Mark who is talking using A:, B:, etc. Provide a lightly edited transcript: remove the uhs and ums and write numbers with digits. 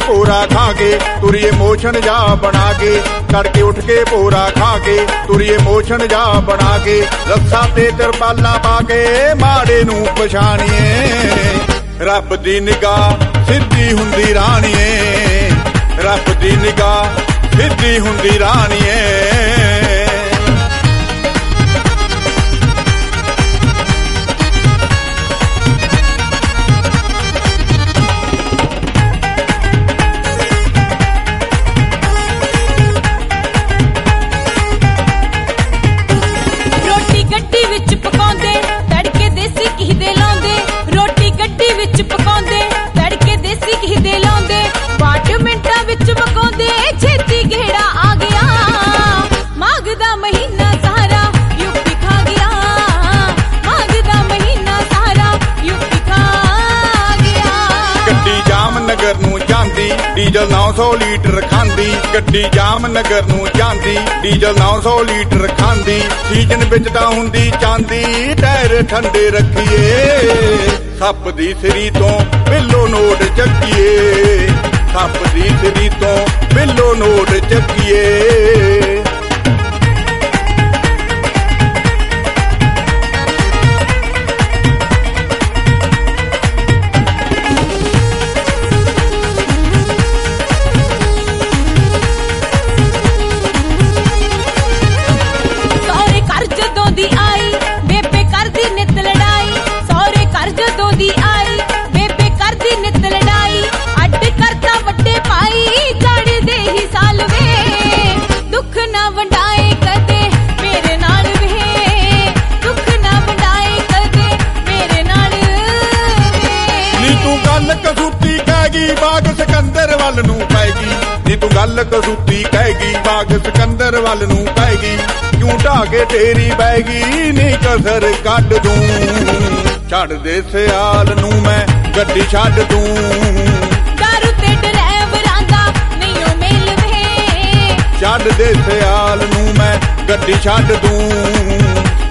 A: ਭੋਰਾ ਖਾ ਕੇ ਤੁਰੀਏ ਮੋਸ਼ਨ ਜਾ ਬਣਾ ਕੇ, ਤੜਕੇ ਉੱਠ ਕੇ ਭੋਰਾ ਖਾ ਕੇ ਤੁਰੀਏ ਮੋਸ਼ਨ ਜਾ ਬਣਾ ਕੇ, ਰੱਸਾ ਤੇ ਤਰਪਾਲਾਂ ਪਾ ਕੇ ਮਾੜੇ ਨੂੰ ਪਛਾਣੀਏ। ਰੱਬ ਦੀ ਨਿਗਾਹ ਸਿੱਧੀ ਹੁੰਦੀ ਰਾਣੀਏ, ਰੱਬ ਦੀ ਨਿਗਾਹ ਸਿੱਧੀ ਹੁੰਦੀ ਰਾਣੀਏ।
B: ਰੋਟੀ ਗੱਡੀ ਵਿੱਚ ਪਕਾਉਂਦੇ ਤੜਕੇ ਦੇਸੀ ਘੀ ਦੇ ਲਾਉਂਦੇ, ਰੋਟੀ ਗੱਡੀ ਵਿੱਚ ਪਕਾਉਂਦੇ ਤੜਕੇ ਦੇਸੀ ਘੀ ਦੇ ਲਾਉਂਦੇ, 5 ਮਿੰਟਾਂ ਵਿੱਚ ਮਕਾਉਂਦੇ ਛੇਤੀ ਗੇੜਾ ਆ ਗਿਆ। ਮਾਘ ਦਾ ਮਹੀਨਾ ਸਾਰਾ ਯੂਪੀ ਖਾ ਗਿਆ, ਮਾਘ ਦਾ ਮਹੀਨਾ ਸਾਰਾ ਯੂਪੀ ਖਾ ਗਿਆ।
A: ਗੱਡੀ ਜਾਮਨਗਰ ਨੂੰ ਜਾਂਦੀ ਡੀਜ਼ਲ 900 ਲੀਟਰ ਖਾਂਦੀ, ਗੱਡੀ ਜਾਮਨਗਰ ਨੂੰ ਜਾਂਦੀ ਡੀਜ਼ਲ 900 ਲੀਟਰ ਖਾਂਦੀ, ਸੀਜ਼ਨ ਵਿੱਚ ਤਾਂ ਹੁੰਦੀ ਚਾਂਦੀ ਟਾਇਰ ਠੰਡੇ ਰੱਖੀਏ। ਸੱਪ ਦੀ ਸਿਰੀ ਤੋਂ ਬਿੱਲੋ ਨੋਟ ਚੱਕੀਏ, ਸੱਪ ਦੀ ਸਿਰੀ ਤੋਂ ਬਿੱਲੋ ਨੋਟ ਚੱਕੀਏ।
B: ਸਹੁਰੇ ਘਰ ਜਦੋਂ ਦੀ ਆਈ ਬੇਬੇ ਕਰਦੀ ਨਿੱਤ ਲੜਾਈ, ਸਹੁਰੇ ਘਰ ਜਦੋਂ ਦੀ ਆਈ ਬੇਬੇ ਕਰਦੀ ਨਿੱਤ ਲੜਾਈ, ਅੱਡ ਕਰਤਾ ਵੱਡੇ ਭਾਈ ਚੜ੍ਹਦੇ ਹੀ ਸਾਲ ਵੇ, ਦੁੱਖ ਨਾ ਵੰਡਾਏ ਕਦੇ ਮੇਰੇ ਨਾਲ ਵੇ, ਦੁੱਖ ਨਾ ਵੰਡਾਏ ਕਦੇ ਮੇਰੇ ਨਾਲ ਵੇ।
A: ਨੀ ਤੂੰ ਗੱਲ ਕਸੂਤੀ ਕਹਿਗੀ ਬਾਗ ਸਿਕੰਦਰ ਵੱਲ ਨੂੰ ਪੈਗੀ, ਨੀ ਤੂੰ ਗੱਲ ਕਸੂਤੀ ਕਹਿਗੀ ਬਾਗ ਸਿਕੰਦਰ ਵੱਲ ਨੂੰ ਪੈਗੀ, ਕਿਉਂ ਢਾ ਕੇ ਤੇਰੀ ਬੈਗੀ ਨੀ ਕਸਰ ਕੱਢ ਦੂੰ, ਛੱਡ ਦੇ ਸਿਆਲ ਨੂੰ ਮੈਂ ਗੱਡੀ ਛੱਡ ਦੂੰ।
B: ਦਾਰੂ ਤੇ ਡਰਾਈਵਰਾਂ ਦਾ ਨਹੀਂ ਓ ਮੇਲ ਵੇ,
A: ਛੱਡ ਦੇ ਸਿਆਲ ਨੂੰ ਮੈਂ ਗੱਡੀ ਛੱਡ ਦੂੰ।